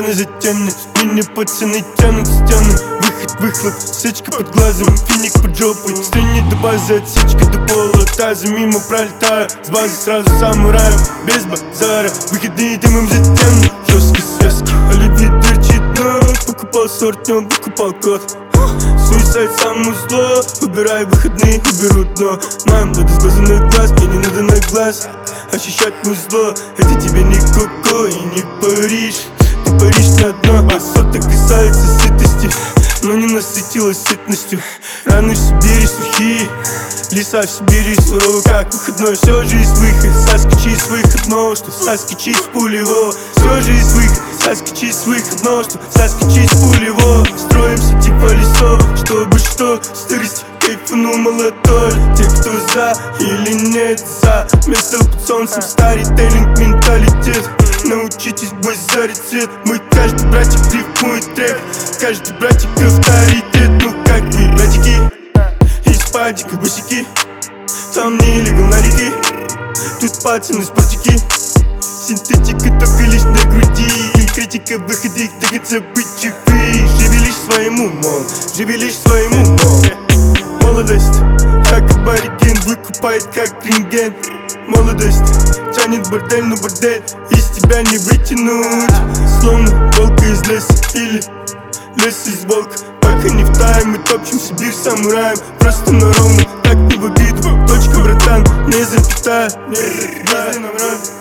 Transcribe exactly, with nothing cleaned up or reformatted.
стены затемны, спине пацаны тянут стены. Выход, выхлоп, сечка под глазом, финик под жопой. Стыни до базы, отсечка до пола таза. Мимо пролетаю, с базы сразу самураем, без базара. Выходные дымом затемны, жестко связки. Оливье торчит, но покупал сорт, не покупал код. Суицид самому зло, выбирай выходные и беру дно. Нам надо с глаза на глаз, мне не надо на глаз ощущать музло. Это тебе не Коко и не Париж. Ты Париж на дно, а сота касается сытости, но не насытилась сытностью. Раны в Сибири сухие, леса в Сибири суровы, как выходной. Все же есть выход, Саски чист выход, но что Саски чист пулево. Все же есть выход, Саски чист выход, но что Саски чист пулево. Строимся типа лесов, чтобы что, старость кайфанул молодой. Те, кто за или нет за, место под солнцем, старителлинг менталитет. Научитесь базарить цвет, мой каждый братик рифмует трек. Каждый братик авторитет, ну как вы, братики? Из падика босики, там не легал на реке. Тут пацаны спортики, синтетика только лишь на груди. Критика в выходе, их двигаться быть чипы. Живи лишь своим умом, живи лишь своим умом. Молодость, как абориген, выкупает как рентген. Молодость тянет бордель, но бордель из тебя не вытянуть. Словно волка из леса или лес из волка. Пока не в тайм, мы топчем Сибирь самураем. Просто на ровно, так не в обиду. Точка, братан, не запятая, не запятая.